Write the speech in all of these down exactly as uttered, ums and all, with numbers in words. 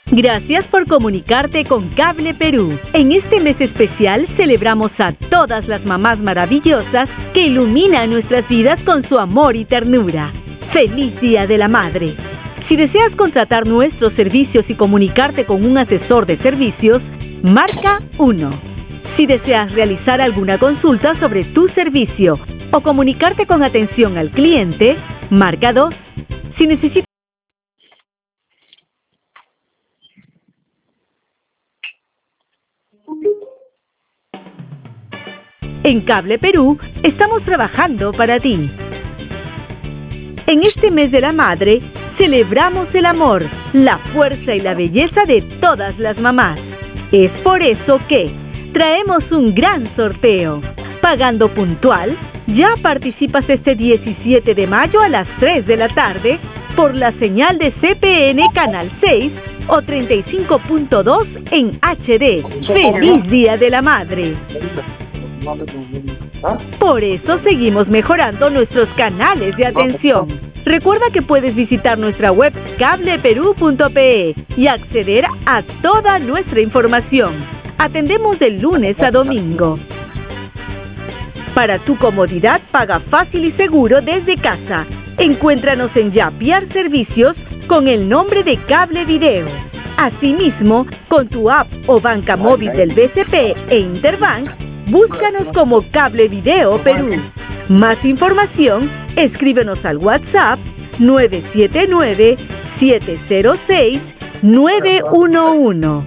Gracias por comunicarte con Cable Perú. En este mes especial celebramos a todas las mamás maravillosas que iluminan nuestras vidas con su amor y ternura. ¡Feliz Día de la Madre! Si deseas contratar nuestros servicios y comunicarte con un asesor de servicios, marca uno. Si deseas realizar alguna consulta sobre tu servicio o comunicarte con atención al cliente, marca dos. Si necesitas En Cable Perú, estamos trabajando para ti. En este mes de la madre, celebramos el amor, la fuerza y la belleza de todas las mamás. Es por eso que traemos un gran sorteo. Pagando puntual, ya participas este diecisiete de mayo a las tres de la tarde por la señal de C P N Canal seis o treinta y cinco punto dos en H D. ¡Feliz Día de la Madre! Por eso seguimos mejorando nuestros canales de atención. Recuerda que puedes visitar nuestra web cable perú punto pe y acceder a toda nuestra información. Atendemos de lunes a domingo. Para tu comodidad, paga fácil y seguro desde casa. Encuéntranos en Yapiar Servicios con el nombre de Cable Video. Asimismo, con tu app o banca móvil del B C P e Interbank, búscanos como Cable Video Perú. Más información, escríbenos al WhatsApp nueve siete nueve, siete cero seis, nueve uno uno.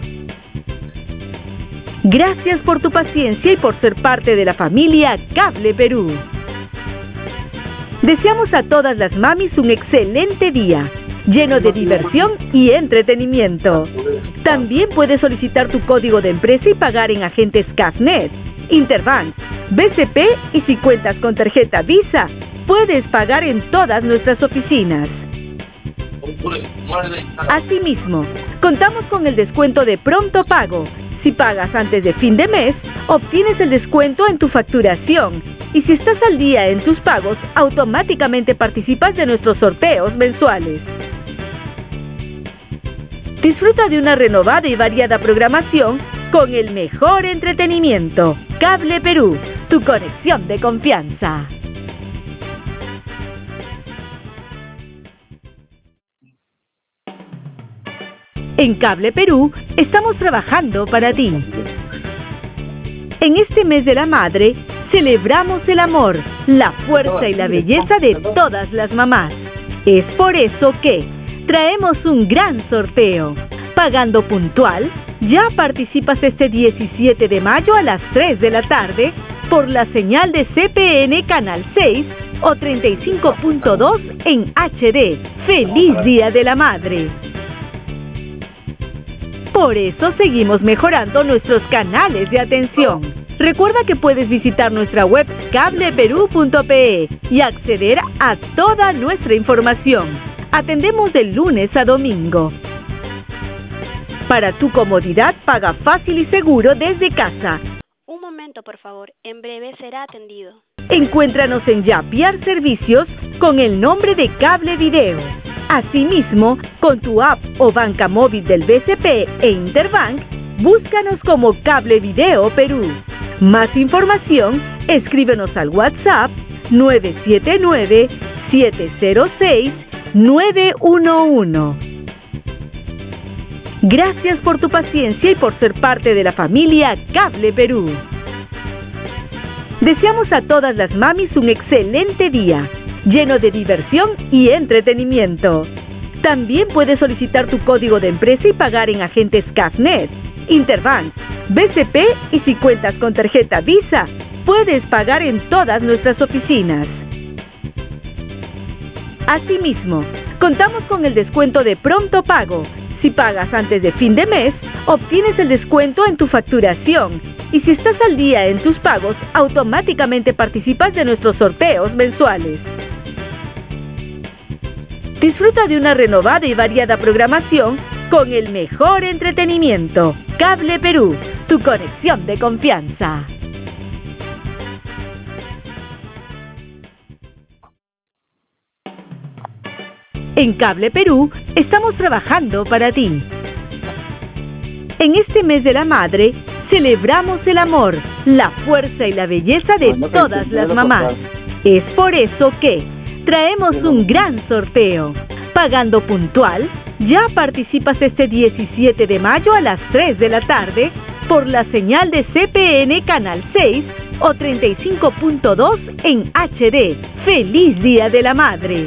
Gracias por tu paciencia y por ser parte de la familia Cable Perú. Deseamos a todas las mamis un excelente día, lleno de diversión y entretenimiento. También puedes solicitar tu código de empresa y pagar en agentes Cafnet, Interbank, B C P y si cuentas con tarjeta Visa, puedes pagar en todas nuestras oficinas. Asimismo, contamos con el descuento de pronto pago. Si pagas antes de fin de mes, obtienes el descuento en tu facturación. Y si estás al día en tus pagos, automáticamente participas de nuestros sorteos mensuales. Disfruta de una renovada y variada programación con el mejor entretenimiento. Cable Perú, tu conexión de confianza. En Cable Perú, estamos trabajando para ti. En este mes de la madre, celebramos el amor, la fuerza y la belleza de todas las mamás. Es por eso que traemos un gran sorteo. Pagando puntual, ya participas este diecisiete de mayo a las tres de la tarde por la señal de C P N Canal seis o treinta y cinco punto dos en H D. ¡Feliz Día de la Madre! Por eso seguimos mejorando nuestros canales de atención. Recuerda que puedes visitar nuestra web cable perú punto pe y acceder a toda nuestra información. Atendemos de lunes a domingo. Para tu comodidad, paga fácil y seguro desde casa. Un momento, por favor. En breve será atendido. Encuéntranos en Yapiar Servicios con el nombre de Cable Video. Asimismo, con tu app o banca móvil del B C P e Interbank, búscanos como Cable Video Perú. Más información, escríbenos al WhatsApp nueve siete nueve, siete cero seis, nueve uno uno. Gracias por tu paciencia y por ser parte de la familia Cable Perú. Deseamos a todas las mamis un excelente día, lleno de diversión y entretenimiento. También puedes solicitar tu código de empresa y pagar en agentes Cafnet, Interbank, B C P y si cuentas con tarjeta Visa, puedes pagar en todas nuestras oficinas. Asimismo, contamos con el descuento de pronto pago. Si pagas antes de fin de mes, obtienes el descuento en tu facturación. Y si estás al día en tus pagos, automáticamente participas de nuestros sorteos mensuales. Disfruta de una renovada y variada programación con el mejor entretenimiento. Cable Perú, tu conexión de confianza. En Cable Perú, estamos trabajando para ti. En este mes de la madre, celebramos el amor, la fuerza y la belleza de todas las mamás. Es por eso que traemos un gran sorteo. Pagando puntual, ya participas este diecisiete de mayo a las tres de la tarde por la señal de C P N Canal seis o treinta y cinco punto dos en H D. ¡Feliz Día de la Madre!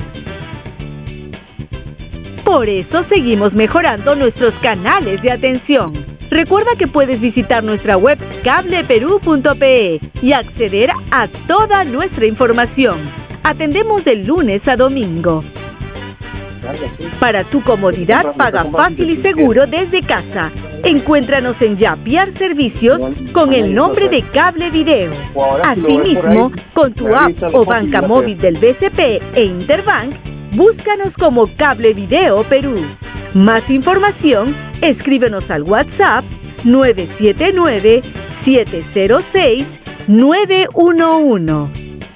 Por eso seguimos mejorando nuestros canales de atención. Recuerda que puedes visitar nuestra web cable perú punto pe y acceder a toda nuestra información. Atendemos de lunes a domingo. Para tu comodidad, paga fácil y seguro desde casa. Encuéntranos en Yapiar Servicios con el nombre de Cable Video. Asimismo, con tu app o banca móvil del B C P e Interbank, búscanos como Cable Video Perú. Más información, escríbenos al WhatsApp nueve siete nueve, siete cero seis, nueve uno uno.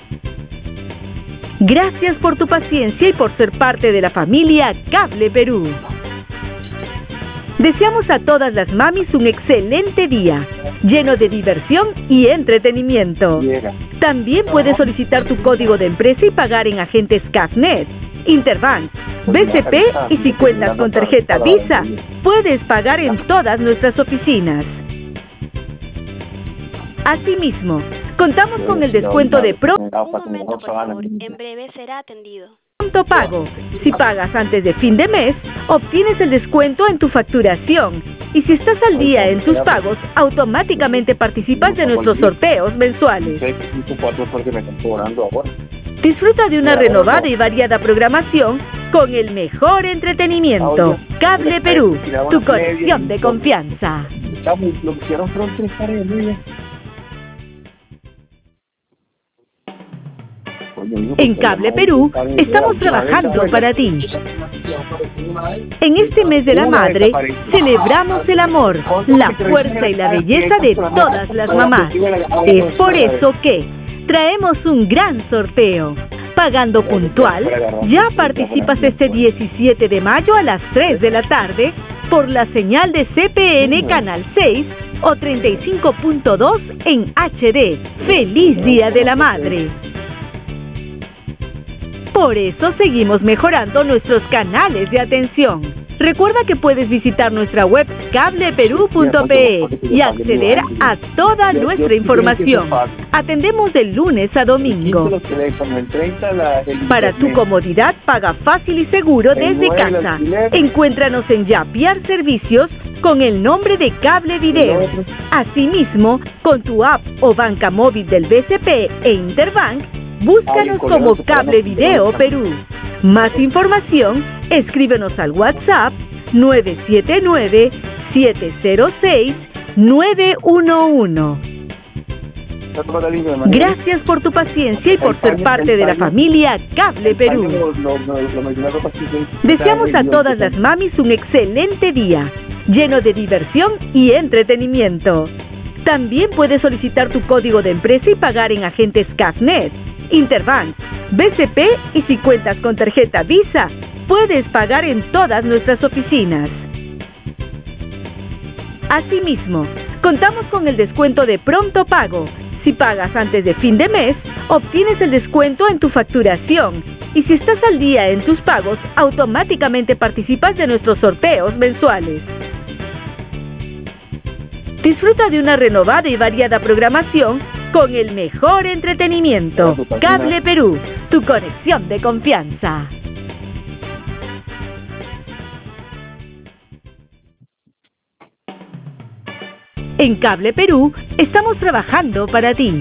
Gracias por tu paciencia y por ser parte de la familia Cable Perú. Deseamos a todas las mamis un excelente día, lleno de diversión y entretenimiento. También puedes solicitar tu código de empresa y pagar en agentes Cafnet, Interbank, B C P y si cuentas con tarjeta Visa, puedes pagar en todas nuestras oficinas. Asimismo, contamos con el descuento de Pronto Un momento, por favor. En breve será atendido. Pago. Si pagas antes de fin de mes, obtienes el descuento en tu facturación. Y si estás al día en tus pagos, automáticamente participas de nuestros sorteos mensuales. Disfruta de una renovada y variada programación con el mejor entretenimiento. Cable Perú, tu conexión de confianza. En Cable Perú estamos trabajando para ti. En este mes de la madre, celebramos el amor, la fuerza y la belleza de todas las mamás. Es por eso que traemos un gran sorteo. Pagando puntual, ya participas este diecisiete de mayo a las tres de la tarde por la señal de C P N Canal seis o treinta y cinco punto dos en H D. ¡Feliz Día de la Madre! Por eso seguimos mejorando nuestros canales de atención. Recuerda que puedes visitar nuestra web cable perú punto pe y acceder a toda nuestra información. Atendemos de lunes a domingo. Para tu comodidad, paga fácil y seguro desde casa. Encuéntranos en Yapiar Servicios con el nombre de Cable Video. Asimismo, con tu app o banca móvil del B C P e Interbank, búscanos como Cable Video Perú. Más información, escríbenos al WhatsApp nueve siete nueve, siete cero seis, nueve uno uno. Gracias por tu paciencia y por ser parte de la familia Cable Perú. Deseamos a todas las mamis un excelente día, lleno de diversión y entretenimiento. También puedes solicitar tu código de empresa y pagar en agentes Cafnet, Interbank, B C P y si cuentas con tarjeta Visa, puedes pagar en todas nuestras oficinas. Asimismo, contamos con el descuento de Pronto Pago. Si pagas antes de fin de mes, obtienes el descuento en tu facturación. Y si estás al día en tus pagos, automáticamente participas de nuestros sorteos mensuales. Disfruta de una renovada y variada programación con el mejor entretenimiento. Cable Perú, tu conexión de confianza. En Cable Perú estamos trabajando para ti.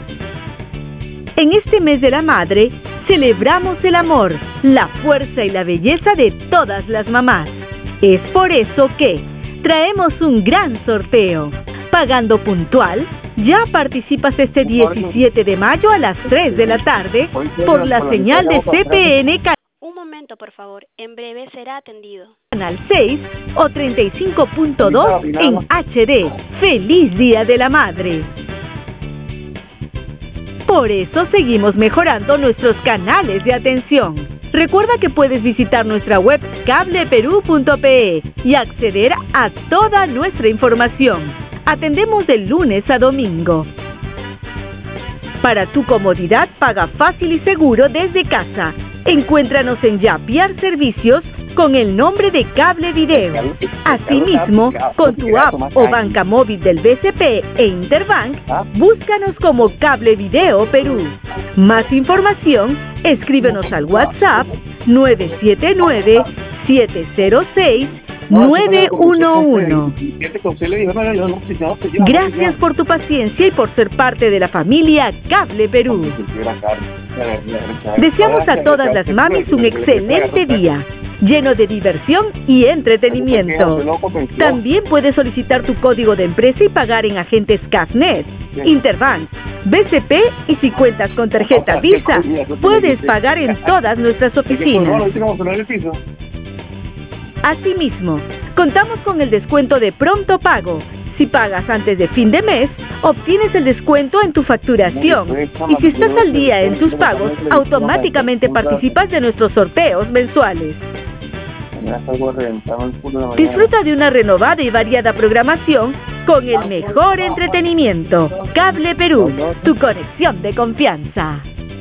En este mes de la madre, celebramos el amor, la fuerza y la belleza de todas las mamás. Es por eso que traemos un gran sorteo. Pagando puntual, ya participas este diecisiete de mayo a las tres de la tarde por la señal de C P N Un momento, por favor. En breve será atendido. Canal seis o treinta y cinco punto dos en H D. ¡Feliz Día de la Madre! Por eso seguimos mejorando nuestros canales de atención. Recuerda que puedes visitar nuestra web cable perú punto pe y acceder a toda nuestra información. Atendemos de lunes a domingo. Para tu comodidad, paga fácil y seguro desde casa. Encuéntranos en Yapiar Servicios con el nombre de Cable Video. Asimismo, con tu app o banca móvil del B C P e Interbank, búscanos como Cable Video Perú. Más información, escríbenos al WhatsApp nueve siete nueve, siete cero seis, nueve uno uno. Gracias por tu paciencia y por ser parte de la familia Cable Perú. Deseamos a todas las mamis un excelente día, lleno de diversión y entretenimiento. También puedes solicitar tu código de empresa y pagar en agentes Cafnet, Interbank, B C P y si cuentas con tarjeta Visa, puedes pagar en todas nuestras oficinas. Asimismo, contamos con el descuento de Pronto Pago. Si pagas antes de fin de mes, obtienes el descuento en tu facturación. Y si estás al día en tus pagos, automáticamente participas de nuestros sorteos mensuales. Disfruta de una renovada y variada programación con el mejor entretenimiento. Cable Perú, tu conexión de confianza.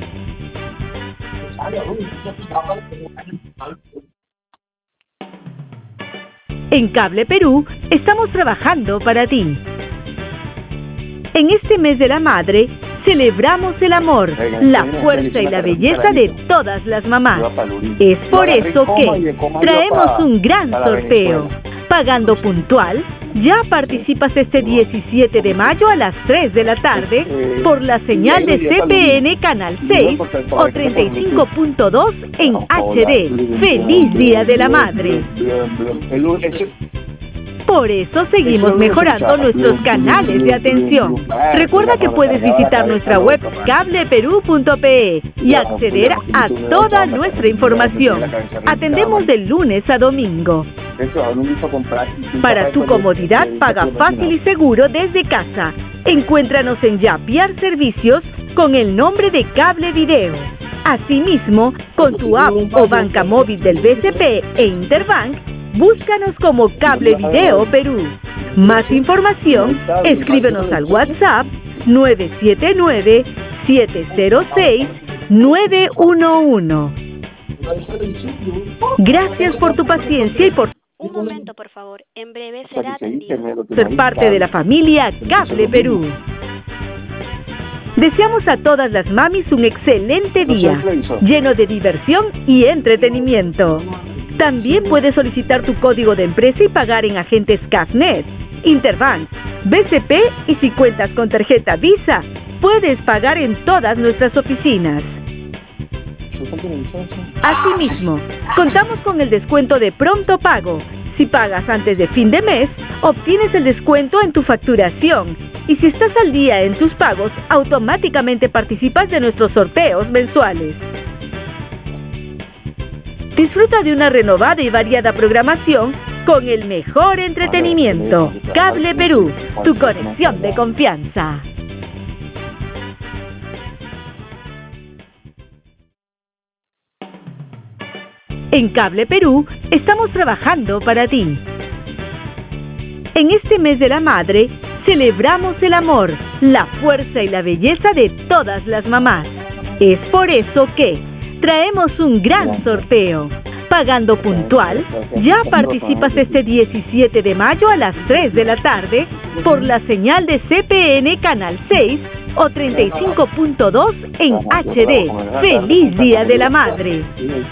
En Cable Perú estamos trabajando para ti. En este mes de la madre, celebramos el amor, la fuerza y la belleza de todas las mamás. Es por eso que traemos un gran sorteo. Pagando puntual, ya participas este diecisiete de mayo a las tres de la tarde por la señal de C P N Canal seis o treinta y cinco punto dos en H D. ¡Feliz Día de la Madre! Por eso seguimos mejorando nuestros canales de atención. Recuerda que puedes visitar nuestra web cable perú punto pe y acceder a toda nuestra información. Atendemos de lunes a domingo. Para tu comodidad, paga fácil y seguro desde casa. Encuéntranos en Yapiar Servicios con el nombre de Cable Video. Asimismo, con tu app o banca móvil del B C P e Interbank, búscanos como Cable Video Perú. Más información, escríbenos al WhatsApp nueve siete nueve, siete cero seis, nueve uno uno. Gracias por tu paciencia y por Un momento, por favor. En breve será atendido. ser parte de la familia Cable Perú. Deseamos a todas las mamis un excelente día, lleno de diversión y entretenimiento. También puedes solicitar tu código de empresa y pagar en agentes Cafnet, Interbank, B C P y si cuentas con tarjeta Visa, puedes pagar en todas nuestras oficinas. Asimismo, contamos con el descuento de Pronto Pago. Si pagas antes de fin de mes, obtienes el descuento en tu facturación. Y si estás al día en tus pagos, automáticamente participas de nuestros sorteos mensuales. Disfruta de una renovada y variada programación con el mejor entretenimiento. Cable Perú, tu conexión de confianza. En Cable Perú estamos trabajando para ti. En este mes de la madre, celebramos el amor, la fuerza y la belleza de todas las mamás. Es por eso que traemos un gran sorteo. Pagando puntual, ya participas este diecisiete de mayo a las tres de la tarde por la señal de C P N Canal seis o treinta y cinco punto dos en H D. ¡Feliz Día de la Madre!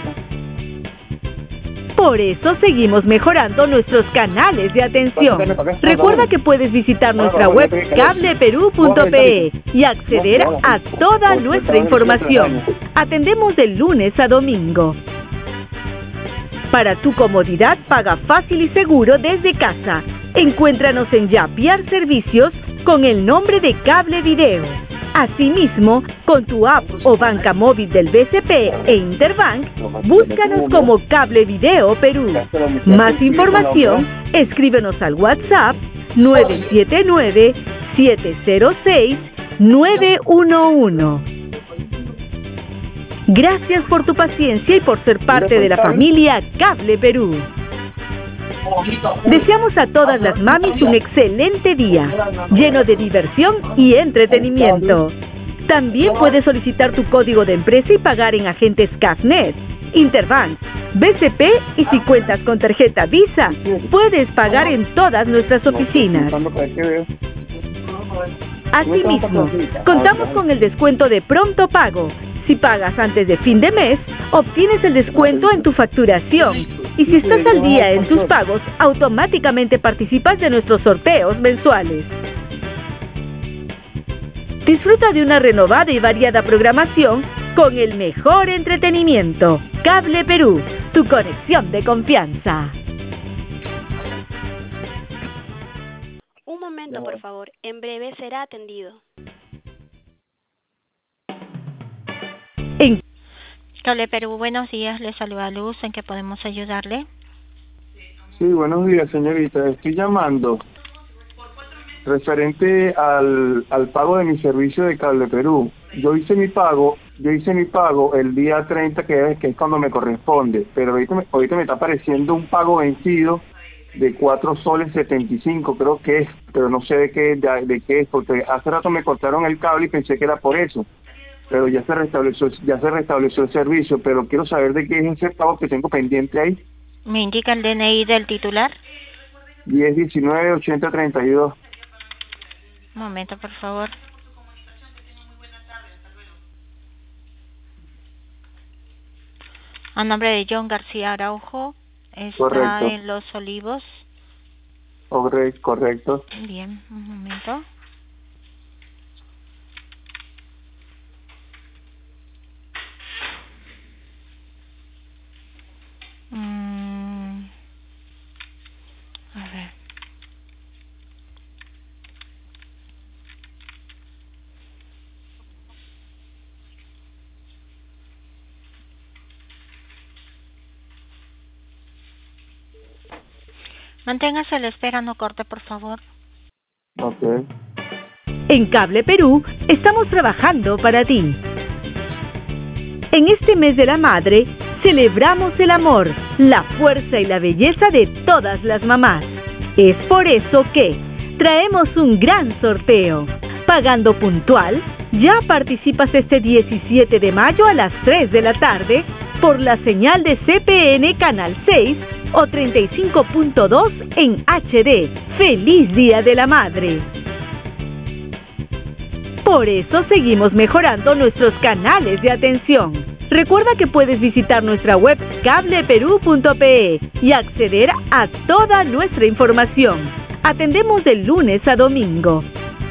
Por eso seguimos mejorando nuestros canales de atención. Recuerda que puedes visitar nuestra web cable perú punto pe y acceder a toda nuestra información. Atendemos de lunes a domingo. Para tu comodidad, paga fácil y seguro desde casa. Encuéntranos en Yapiar Servicios con el nombre de Cable Video. Asimismo, con tu app o banca móvil del B C P e Interbank, búscanos como Cable Video Perú. Más información, escríbenos al WhatsApp nueve siete nueve, siete cero seis, nueve uno uno. Gracias por tu paciencia y por ser parte de la familia Cable Perú. Deseamos a todas las mamis un excelente día, lleno de diversión y entretenimiento. También puedes solicitar tu código de empresa y pagar en agentes Cafnet, Interbank, B C P y si cuentas con tarjeta Visa, puedes pagar en todas nuestras oficinas. Asimismo, contamos con el descuento de pronto pago. Si pagas antes de fin de mes, obtienes el descuento en tu facturación. Y si estás al día en tus pagos, automáticamente participas de nuestros sorteos mensuales. Disfruta de una renovada y variada programación con el mejor entretenimiento. Cable Perú, tu conexión de confianza. Un momento, por favor. En breve será atendido. En Cable Perú, buenos días. Le saluda Luz. ¿En qué podemos ayudarle? Sí, buenos días, señorita. Estoy llamando referente al, al pago de mi servicio de Cable Perú. Yo hice mi pago, yo hice mi pago el día treinta, que es, que es cuando me corresponde, pero ahorita me, ahorita me está apareciendo un pago vencido de cuatro soles setenta y cinco, creo que es, pero no sé de qué, de, de qué es, porque hace rato me cortaron el cable y pensé que era por eso, pero ya se restableció, ya se restableció el servicio, pero quiero saber de qué es ese pago que tengo pendiente ahí. ¿Me indica el D N I del titular? diez diecinueve ochenta treinta y dos. Un momento, por favor. A nombre de John García Araujo, está Correcto. en Los Olivos. Correcto, correcto. Bien, un momento. Mm, a ver. Manténgase a la espera, no corte, por favor. Ok. En Cable Perú estamos trabajando para ti. En este mes de la madre, celebramos el amor, la fuerza y la belleza de todas las mamás. Es por eso que traemos un gran sorteo. Pagando puntual, ya participas este diecisiete de mayo a las tres de la tarde por la señal de C P N Canal seis o treinta y cinco punto dos en H D. ¡Feliz Día de la Madre! Por eso seguimos mejorando nuestros canales de atención. Recuerda que puedes visitar nuestra web cable perú punto pe y acceder a toda nuestra información. Atendemos de lunes a domingo.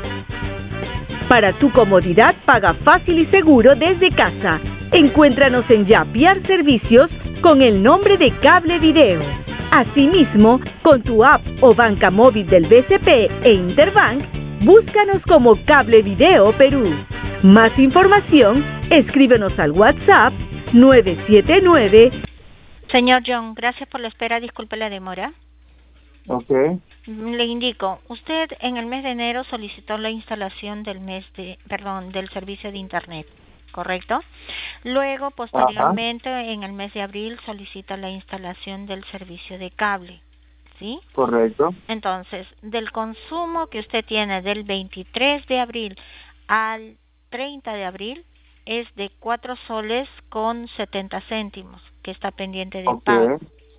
Para tu comodidad, paga fácil y seguro desde casa. Encuéntranos en Yapiar Servicios con el nombre de Cable Video. Asimismo, con tu app o banca móvil del B C P e Interbank, búscanos como Cable Video Perú. Más información, escríbenos al WhatsApp nueve siete nueve. Señor John, gracias por la espera. Disculpe la demora. Ok. Le indico, usted en el mes de enero solicitó la instalación del mes de, perdón, del servicio de internet, ¿correcto? Luego, posteriormente, Ajá. en el mes de abril solicita la instalación del servicio de cable, ¿sí? Correcto. Entonces, del consumo que usted tiene del veintitrés de abril al treinta de abril es de cuatro soles con setenta céntimos, que está pendiente de okay. pago.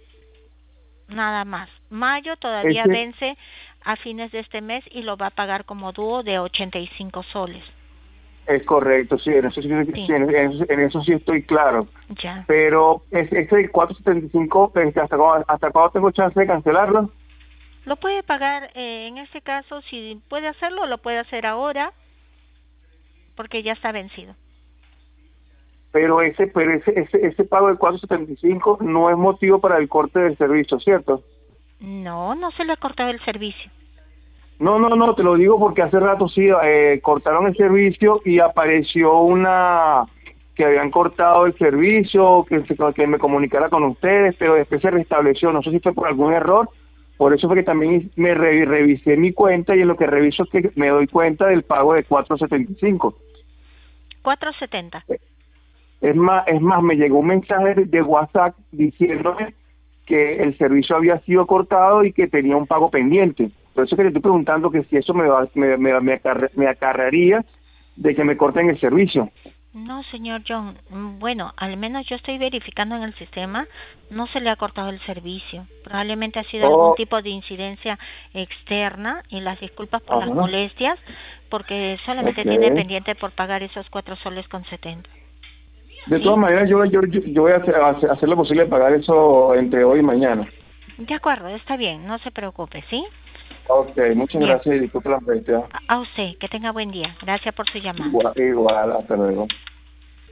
Nada más. Mayo todavía Ese... vence a fines de este mes y lo va a pagar como dúo de ochenta y cinco soles. Es correcto, sí, en eso sí, sí. sí en, eso, en eso sí estoy claro. Ya. Pero ese, ese cuatro setenta y cinco, ¿hasta cuándo, hasta cuándo tengo chance de cancelarlo? Lo puede pagar, eh, en este caso, si puede hacerlo, lo puede hacer ahora, porque ya está vencido. Pero ese pero ese ese, ese pago de cuatro setenta y cinco no es motivo para el corte del servicio, ¿cierto? No, no se le ha cortado el servicio. No, no, no, te lo digo porque hace rato sí eh, cortaron el servicio y apareció una que habían cortado el servicio, que, que me comunicara con ustedes, pero después se restableció, no sé si fue por algún error, por eso fue que también me re, revisé mi cuenta y en lo que reviso es que me doy cuenta del pago de cuatro setenta y cinco. cuatro setenta. Es más, es más, me llegó un mensaje de, de WhatsApp diciéndome que el servicio había sido cortado y que tenía un pago pendiente. Por eso que le estoy preguntando que si eso me va, me, me, me, acarre, me acarrearía de que me corten el servicio. No, señor John. Bueno, al menos yo estoy verificando en el sistema, no se le ha cortado el servicio. Probablemente ha sido oh. algún tipo de incidencia externa y las disculpas por Ajá. las molestias, porque solamente okay. tiene pendiente por pagar esos cuatro soles con setenta. De ¿Sí? todas maneras, yo, yo, yo voy a hacer, a hacer lo posible para pagar eso entre hoy y mañana. De acuerdo, está bien, no se preocupe, ¿sí? Ok, muchas bien. gracias y disculpe la molestia. A usted, que tenga buen día. Gracias por su llamada. Igual, igual hasta luego.